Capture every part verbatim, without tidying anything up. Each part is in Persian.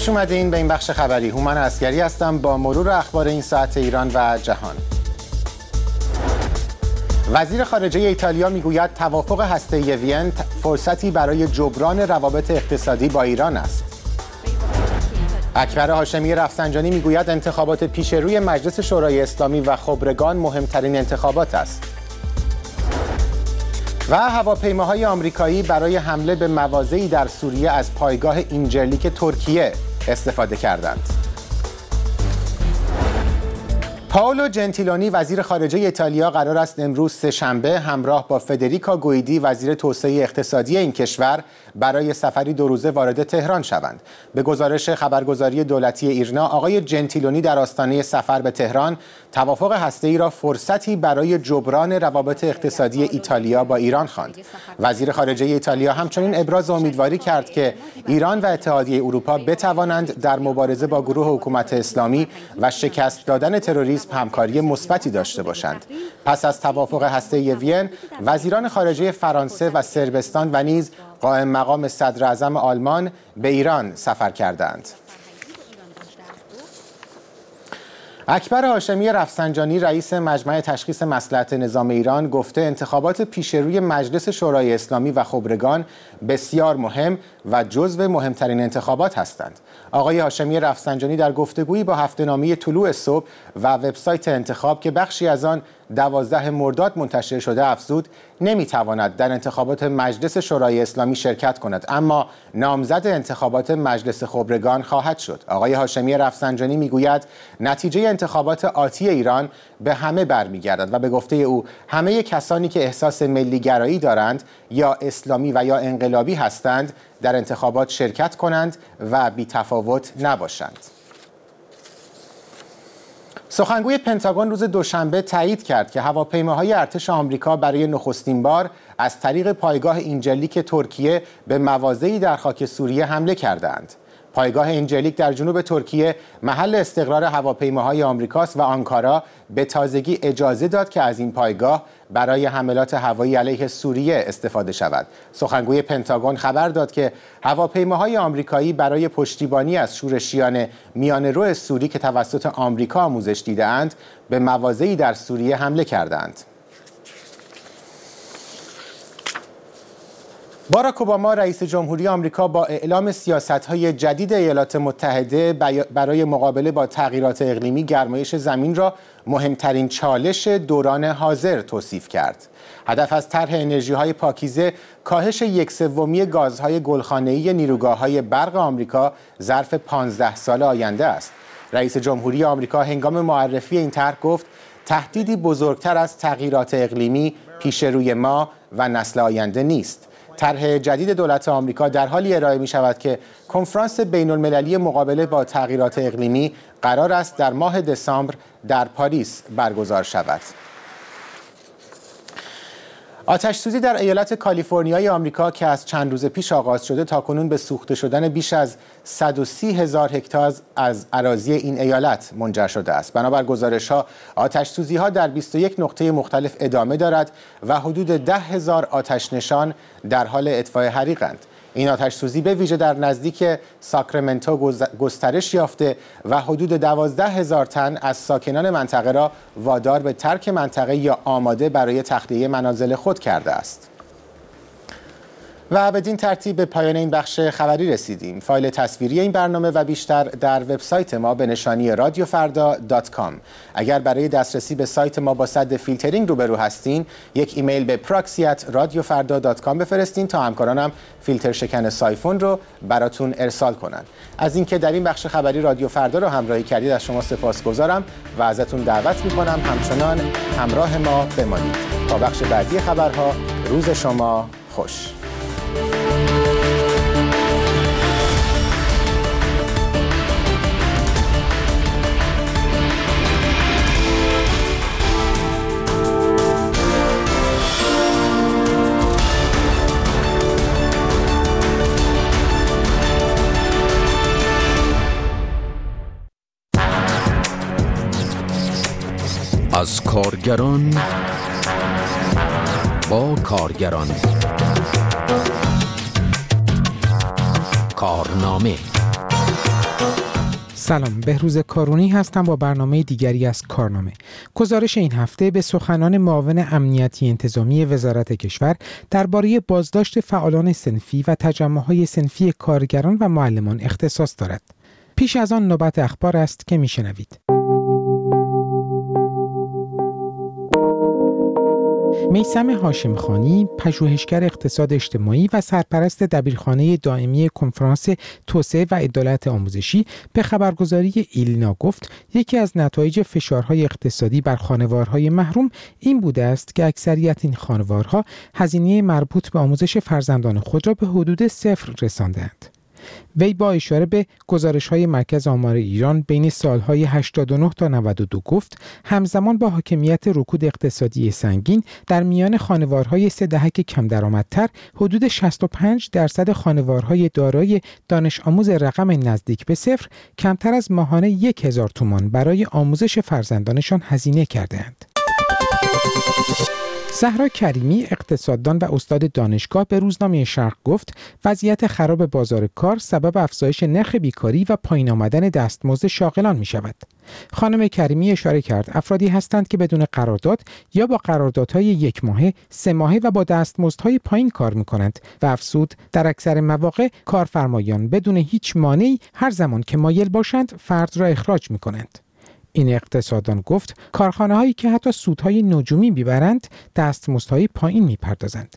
خوش اومدین به این بخش خبری. هومن عسگری هستم با مرور اخبار این ساعت ایران و جهان. وزیر خارجه ایتالیا میگوید توافق هسته‌ای وین فرصتی برای جبران روابط اقتصادی با ایران است. اکبر هاشمی رفسنجانی میگوید انتخابات پیش روی مجلس شورای اسلامی و خبرگان مهمترین انتخابات است. و هواپیماهای آمریکایی برای حمله به مواضعی در سوریه از پایگاه اینجرلیک ترکیه استفاده کردند. پائولو جنتیلونی وزیر خارجه ایتالیا قرار است امروز سه‌شنبه همراه با فدریکا گویدی وزیر توسعه اقتصادی این کشور برای سفری دو روزه وارد تهران شوند. به گزارش خبرگزاری دولتی ایرنا، آقای جنتیلونی در آستانه سفر به تهران توافق هسته‌ای را فرصتی برای جبران روابط اقتصادی ایتالیا با ایران خواند. وزیر خارجه ایتالیا همچنین ابراز امیدواری کرد که ایران و اتحادیه اروپا بتوانند در مبارزه با گروه حکومت اسلامی و شکست دادن تروریسم همکاری مثبتی داشته باشند. پس از توافق هسته‌ای وین، وزیران خارجه فرانسه و صربستان و نیز قائم مقام صدر اعظم آلمان به ایران سفر کردند. اکبر هاشمی رفسنجانی رئیس مجمع تشخیص مصلحت نظام ایران گفته انتخابات پیشروی مجلس شورای اسلامی و خبرگان بسیار مهم و جزو مهمترین انتخابات هستند. آقای هاشمی رفسنجانی در گفتگویی با هفته‌نامه طلوع صبح و وبسایت انتخاب که بخشی از آن دوازده مرداد منتشر شده افزود نمیتواند در انتخابات مجلس شورای اسلامی شرکت کند، اما نامزد انتخابات مجلس خبرگان خواهد شد. آقای هاشمی رفسنجانی میگوید نتیجه انتخابات آتی ایران به همه برمیگردد و به گفته او همه کسانی که احساس ملی گرایی دارند یا اسلامی و یا انقلابی هستند در انتخابات شرکت کنند و بی تفاوت نباشند. سخنگوی پنتاگون روز دوشنبه تایید کرد که هواپیماهای ارتش آمریکا برای نخستین بار از طریق پایگاه اینجرلیک ترکیه به مواضعی در خاک سوریه حمله کردند. پایگاه اینجرلیک در جنوب ترکیه محل استقرار هواپیماهای آمریکاست و آنکارا به تازگی اجازه داد که از این پایگاه برای حملات هوایی علیه سوریه استفاده شود. سخنگوی پنتاگون خبر داد که هواپیماهای آمریکایی برای پشتیبانی از شورشیان میانه‌رو سوری که توسط آمریکا آموزش دیده‌اند به مواضعی در سوریه حمله کردند. باراک اوباما رئیس جمهوری آمریکا با اعلام سیاست‌های جدید ایالات متحده برای مقابله با تغییرات اقلیمی گرمایش زمین را مهمترین چالش دوران حاضر توصیف کرد. هدف از طرح انرژی‌های پاکیزه کاهش یک سومی گازهای گلخانه‌ای نیروگاه‌های برق آمریکا ظرف پانزده سال آینده است. رئیس جمهوری آمریکا هنگام معرفی این طرح گفت تهدیدی بزرگتر از تغییرات اقلیمی پیش روی ما و نسل آینده نیست. طرح جدید دولت آمریکا در حالی ارائه می شود که کنفرانس بین المللی مقابله با تغییرات اقلیمی قرار است در ماه دسامبر در پاریس برگزار شود. آتش‌سوزی در ایالت کالیفرنیای آمریکا که از چند روز پیش آغاز شده تاکنون به سوخته شدن بیش از صد و سی هزار هکتار از اراضی این ایالت منجر شده است. بنابر گزارش‌ها آتش‌سوزی‌ها در بیست و یک نقطه مختلف ادامه دارد و حدود ده هزار آتش‌نشان در حال اطفاء حریقند. این آتش‌سوزی به ویژه در نزدیک ساکرامنتو گسترش یافته و حدود دوازده هزار تن از ساکنان منطقه را وادار به ترک منطقه یا آماده برای تخلیه منازل خود کرده است. و بدین ترتیب به پایان این بخش خبری رسیدیم. فایل تصویری این برنامه و بیشتر در وبسایت ما به نشانی رادیو فردا دات کام. اگر برای دسترسی به سایت ما با سد فیلترینگ روبرو هستین، یک ایمیل به پراکسی ات رادیو فردا دات کام بفرستین تا همکارانم فیلتر شکن سایفون رو براتون ارسال کنن. از اینکه در این بخش خبری رادیو فردا رو همراهی کردید از شما سپاسگزارم و ازتون دعوت می‌کنم همچنان همراه ما بمانید. تا بخش بعدی خبرها، روز شما خوش. از کارگران با کارگران، کارنامه سلام، بهروز کارونی هستم با برنامه دیگری از کارنامه. گزارش این هفته به سخنان معاون امنیتی انتظامی وزارت کشور درباره بازداشت فعالان صنفی و تجمع‌های صنفی کارگران و معلمان اختصاص دارد. پیش از آن نوبت اخبار است که میشنوید. میثم هاشمخانی، پژوهشگر اقتصاد اجتماعی و سرپرست دبیرخانه دائمی کنفرانس توسعه و عدالت آموزشی به خبرگزاری ایلنا گفت یکی از نتایج فشارهای اقتصادی بر خانوارهای محروم این بوده است که اکثریت این خانوارها هزینه مربوط به آموزش فرزندان خود را به حدود صفر رساندند. وی با اشاره به گزارش‌های مرکز آمار ایران بین سالهای هشتاد و نه تا نود و دو گفت همزمان با حاکمیت رکود اقتصادی سنگین در میان خانوارهای سه دهک کم درآمدتر حدود شصت و پنج درصد خانوارهای دارای دانش آموز رقم نزدیک به صفر کمتر از ماهانه یک هزار تومان برای آموزش فرزندانشان هزینه کردند. زهرا کریمی، اقتصاددان و استاد دانشگاه، به روزنامه شرق گفت وضعیت خراب بازار کار سبب افزایش نرخ بیکاری و پایین آمدن دستمزد شاغلان می شود. خانم کریمی اشاره کرد افرادی هستند که بدون قرارداد یا با قراردادهای یک ماهه، سه ماهه و با دستمزدهای پایین کار می کنند و افزود در اکثر مواقع کارفرمایان بدون هیچ مانعی هر زمان که مایل باشند فرد را اخراج می کنند. این اقتصاددان گفت کارخانه‌هایی که حتی سودهای نجومی میبرند دستمزدهای پایین میپردازند.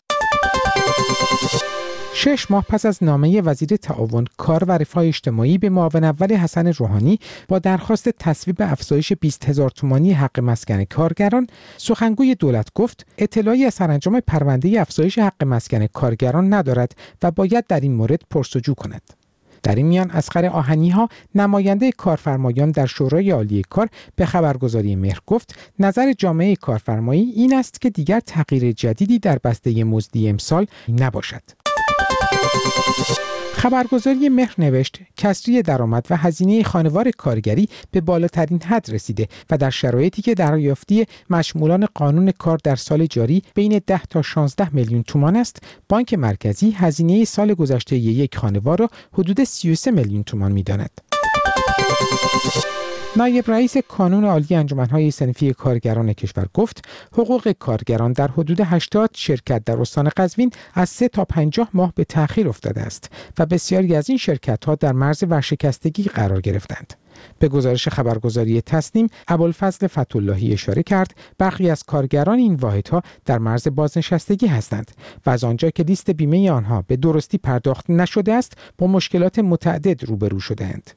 شش ماه پس از نامه وزیر تعاون کار و رفاه اجتماعی به معاون اول حسن روحانی با درخواست تصویب افزایش بیست هزار تومانی حق مسکن کارگران، سخنگوی دولت گفت اطلاعی از سرانجام پرونده افزایش حق مسکن کارگران ندارد و باید در این مورد پرسجو کند. در این میان اصغر آهنی‌ها، نماینده کارفرمایان در شورای عالی کار، به خبرگزاری مهر گفت نظر جامعه کارفرمایی این است که دیگر تغییر جدیدی در بسته مزدی امسال نباشد. خبرگزاری مهر نوشت کسری درآمد و هزینه خانوار کارگری به بالاترین حد رسیده و در شرایطی که دریافتی مشمولان قانون کار در سال جاری بین ده تا شانزده میلیون تومان است، بانک مرکزی هزینه سال گذشته یک خانوار را حدود سی و سه میلیون تومان می‌داند. نایب رئیس کانون عالی انجمن‌های صنفی کارگران کشور گفت حقوق کارگران در حدود هشتاد شرکت در استان قزوین از سه تا پنجاه ماه به تأخیر افتاده است و بسیاری از این شرکت‌ها در مرز ورشکستگی قرار گرفتند. به گزارش خبرگزاری تصنیم، ابوالفضل فتح‌اللهی اشاره کرد برخی از کارگران این واحدها در مرز بازنشستگی هستند و از آنجا که لیست بیمه آنها به درستی پرداخت نشده است، با مشکلات متعدد روبرو شده‌اند.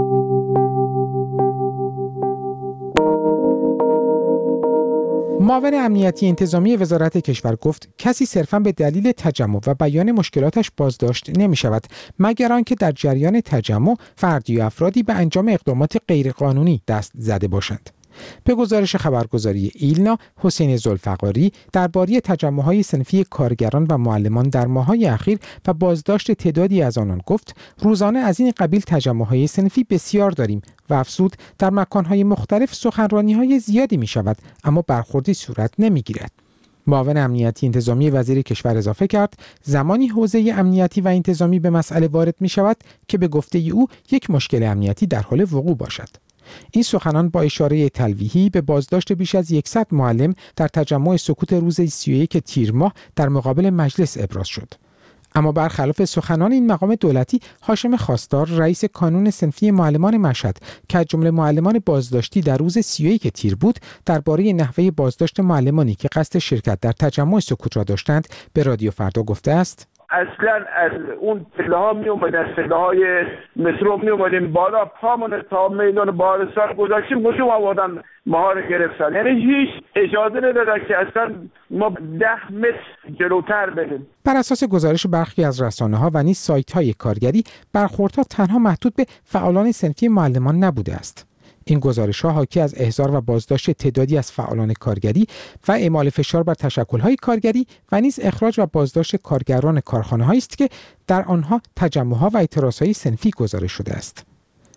معاون امنیتی انتظامی وزارت کشور گفت کسی صرفاً به دلیل تجمع و بیان مشکلاتش بازداشت نمی شود مگر آنکه در جریان تجمع فردی یا افرادی به انجام اقدامات غیرقانونی دست زده باشند. به گزارش خبرگزاری ایلنا، حسین ذوالفقاری درباره تجمع‌های صنفی کارگران و معلمان در ماه‌های اخیر و بازداشت تعدادی از آنان گفت روزانه از این قبیل تجمع‌های صنفی بسیار داریم و افزود در مکان‌های مختلف سخنرانی‌های زیادی می‌شود اما برخوردی صورت نمی‌گیرد. معاون امنیتی انتظامی وزیر کشور اضافه کرد زمانی حوزه امنیتی و انتظامی به مسئله وارد می‌شود که به گفته او یک مشکل امنیتی در حال وقوع باشد. این سخنان با اشاره تلویحی به بازداشت بیش از صد معلم در تجمع سکوت روز سی و یک تیر ماه در مقابل مجلس ابراز شد. اما برخلاف سخنان این مقام دولتی، هاشم خواستار رئیس کانون صنفی معلمان مشهد که از جمله معلمان بازداشتی در روز سی و یک تیر بود، درباره نحوه بازداشت معلمانی که قصد شرکت در تجمع سکوت را داشتند به رادیو فردا گفته است: اصلا از اون پله ها می اومد، از پله های مترو می اومدیم بالا، پامون تا میدان بارستان گذاشتیم هجوم آوردن ماها رو گرفتن. یعنی هیچ اجازه ندادن که اصلا ما ده متر جلوتر بریم. بر اساس گزارش برخی از رسانه‌ها و نیز سایت‌های کارگری، برخوردها تنها محدود به فعالان صنفی معلمان نبوده است. این گزارش‌ها حاکی از احضار و بازداشت تعدادی از فعالان کارگری و اعمال فشار بر تشکل‌های کارگری و نیز اخراج و بازداشت کارگران کارخانه‌هایی است که در آنها تجمع‌ها و اعتراض‌های صنفی گزارش شده است.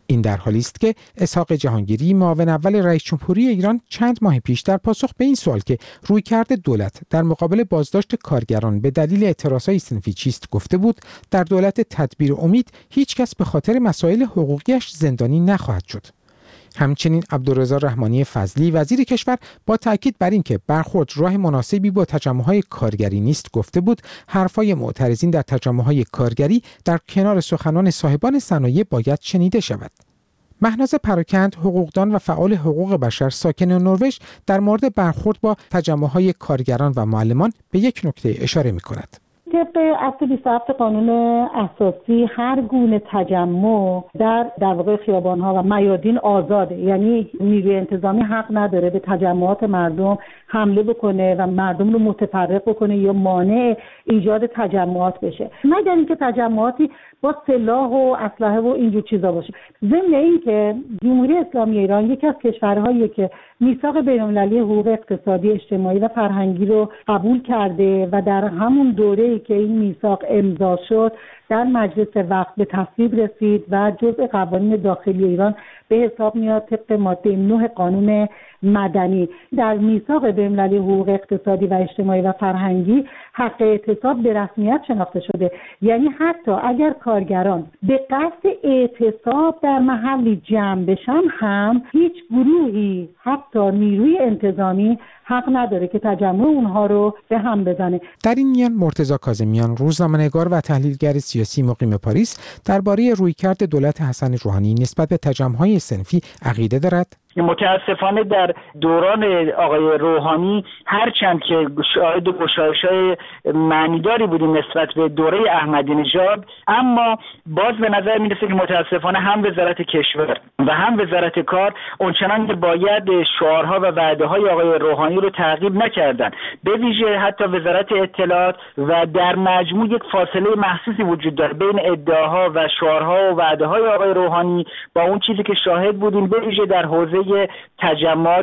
این در حالی است که اسحاق جهانگیری معاون اول رئیس جمهوری ایران چند ماه پیش در پاسخ به این سوال که رویکرد دولت در مقابل بازداشت کارگران به دلیل اعتراضهای صنفی چیست گفته بود در دولت تدبیر امید هیچ کس به خاطر مسائل حقوقیش زندانی نخواهد شد. همچنین عبدالرضا رحمانی فضلی وزیر کشور با تاکید بر اینکه برخورد راه مناسبی با تجمع‌های کارگری نیست گفته بود حرفای معترضین در تجمع‌های کارگری در کنار سخنان صاحبان صنایع باید شنیده شود. مهناز پراکند حقوقدان و فعال حقوق بشر ساکن نروژ در مورد برخورد با تجمع‌های کارگران و معلمان به یک نکته اشاره می‌کند. طبق اصل بیست و هفت قانون اساسی هر گونه تجمع در در واقع خیابان‌ها و میادین آزاده، یعنی نیروی انتظامی حق نداره به تجمعات مردم حمله بکنه و مردم رو متفرق بکنه یا مانع ایجاد تجمعات بشه، مگر اینکه تجمعاتی با سلاح و اسلحه و اینجور چیزا باشه. ضمن این که جمهوری اسلامی ایران یکی از کشورهاییه که میثاق بین‌المللی حقوق اقتصادی، اجتماعی و فرهنگی رو قبول کرده و در همون دوره‌ای که این میثاق امضا شد در مجلس وقت به تصویب رسید و جزء قوانین داخلی ایران به حساب میاد طبق ماده نه قانون مدنی. در میثاق بین‌المللی حقوق اقتصادی و اجتماعی و فرهنگی حق اعتصاب به رسمیت شناخته شده، یعنی حتی اگر کارگران به قصد اعتصاب در محلی جمع بشن هم هیچ گروهی حتی نیروی انتظامی حق نداره که تجمع اونها رو به هم بزنه. در این میان مرتضی کاظمیان روزنامه‌نگار و تحلیلگر سیاسی مقیم پاریس درباره رویکرد دولت حسن روحانی نسبت به تجمع‌های صنفی عقیده دارد. متاسفانه در دوران آقای روحانی هرچند که شاهد گشایش‌های معنیداری بودیم نسبت به دوره احمدی نژاد، اما باز به نظر میرسه که متاسفانه هم وزارت کشور و هم وزارت کار اونچنان که باید شعارها و وعده‌های آقای روحانی رو تعقیب نکردن. به ویژه حتی وزارت اطلاعات و در مجموع یک فاصله محسوسی وجود داره بین ادعاها و شعارها و وعده‌های آقای روحانی با اون چیزی که شاهد بودیم، به ویژه در حوزه تجمعات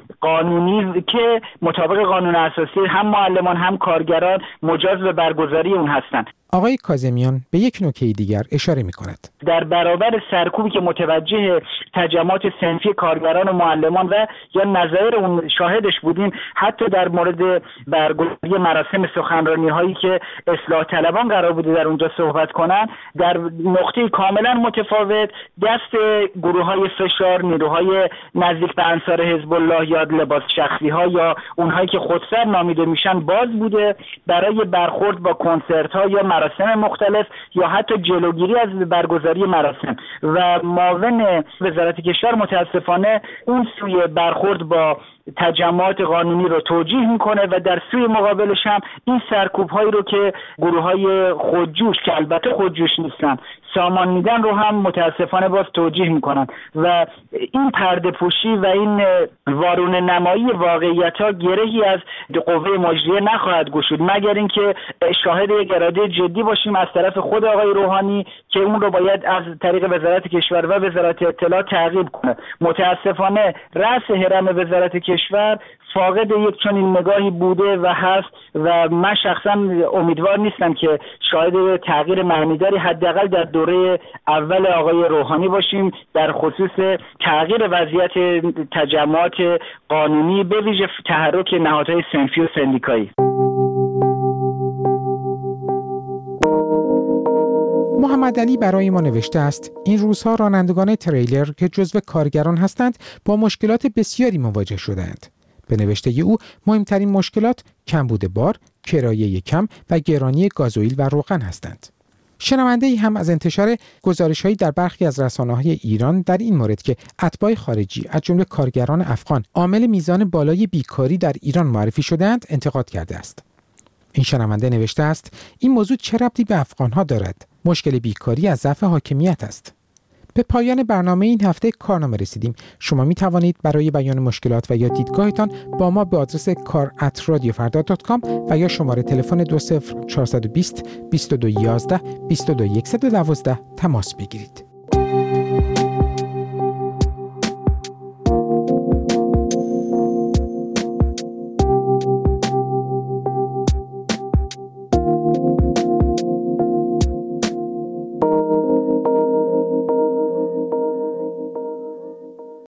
قانونی که مطابق قانون اساسی هم معلمان هم کارگران مجاز به برگزاری اون هستند. آقای کاظمیان به یک نکته دیگر اشاره می‌کند. در برابر سرکوبی که متوجه تجمعات صنفی کارگران و معلمان و یا نظایر اون شاهدش بودیم، حتی در مورد برگزاری مراسم سخنرانی‌هایی که اصلاح طلبان قرار بوده در اونجا صحبت کنن، در نقطه کاملا متفاوت دست گروه‌های فشار، نیروهای نزدیک به انصار حزب الله یا لباس شخصی‌ها یا اونهایی که خودسر نامیده میشن باز بوده برای برخورد با کنسرت‌ها یا مراسم مختلف یا حتی جلوگیری از برگزاری مراسم. و معاون وزارت کشور متاسفانه اون سوی برخورد با تجمعات قانونی رو توجیه میکنه و در سوی مقابلش هم این سرکوب هایی رو که گروه های خودجوش که البته خودجوش نیستن سامان میدن رو هم متاسفانه باز توجیه میکنن و این پرده پوشی و این وارون نمایی واقعیت ها گرهی از قوه مجریه نخواهد گشود مگر اینکه شاهد یک اراده جدی باشیم از طرف خود آقای روحانی که اون رو باید از طریق وزارت کشور و وزارت اطلاعات تعقیب کنه. متاسفانه رأس هرم وزارت کشور فاقد یک چنین نگاهی بوده و هست و من شخصا امیدوار نیستم که شاهد تغییر معنیداری حداقل در دوره اول آقای روحانی باشیم در خصوص تغییر وضعیت تجمعات قانونی به ویژه تحرک نهادهای صنفی و سندیکایی. محمد علی برای ما نوشته است این روزها رانندگان تریلر که جزو کارگران هستند با مشکلات بسیاری مواجه شدند. به نوشته او مهمترین مشکلات کمبود بار، کرایه کم و گرانی گازوئیل و روغن هستند. شنونده ای هم از انتشار گزارش‌هایی در برخی از رسانه‌های ایران در این مورد که اتباع خارجی از جمله کارگران افغان عامل میزان بالای بیکاری در ایران معرفی شده‌اند انتقاد کرده است. این شنونده نوشته است این موضوع چه ربطی به افغان‌ها دارد؟ مشکل بیکاری از ضعف حاکمیت است. به پایان برنامه این هفته کارنامه رسیدیم. شما می توانید برای بیان مشکلات و یا دیدگاهتان با ما به آدرس کار ات رادیو فردا دات کام و یا شماره تلفن دو صفر چهار دو صفر بیست بیست و دو یازده بیست و دو صفر یک یک دو تماس بگیرید.